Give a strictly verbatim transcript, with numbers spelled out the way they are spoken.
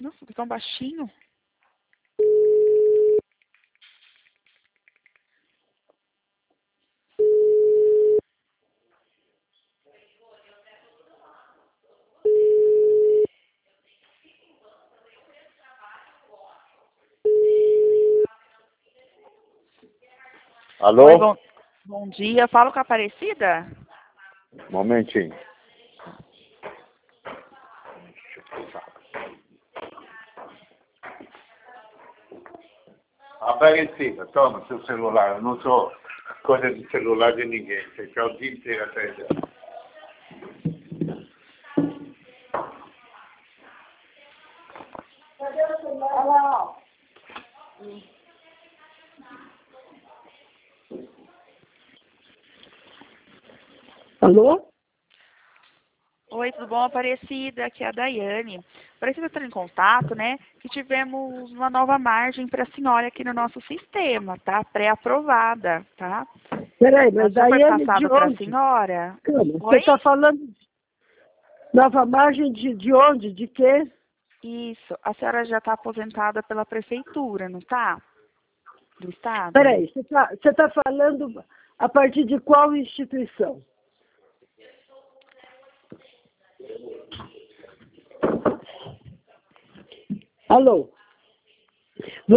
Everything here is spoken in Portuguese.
Nossa, tá tão baixinho. Alô? Oi, bom, bom dia. Falo com a Aparecida? Momentinho. Aparecida, toma seu celular. Eu não sou coisa de celular de ninguém. Você quer o dia inteiro atrás dela. Cadê o celular? Olha lá, ó. Alô? Oi, tudo bom, Aparecida? Aqui é a Daiane. Aparecida está em contato, né? Que tivemos uma nova margem para a senhora aqui no nosso sistema, tá? Pré-aprovada, tá? Peraí, Ela mas já foi Daiane de passada para a onde? senhora? Calma, você Oi? está falando nova margem de, de onde? De quê? Isso. A senhora já está aposentada pela prefeitura, não tá? Do estado? Peraí, você está você tá falando a partir de qual instituição? Alô?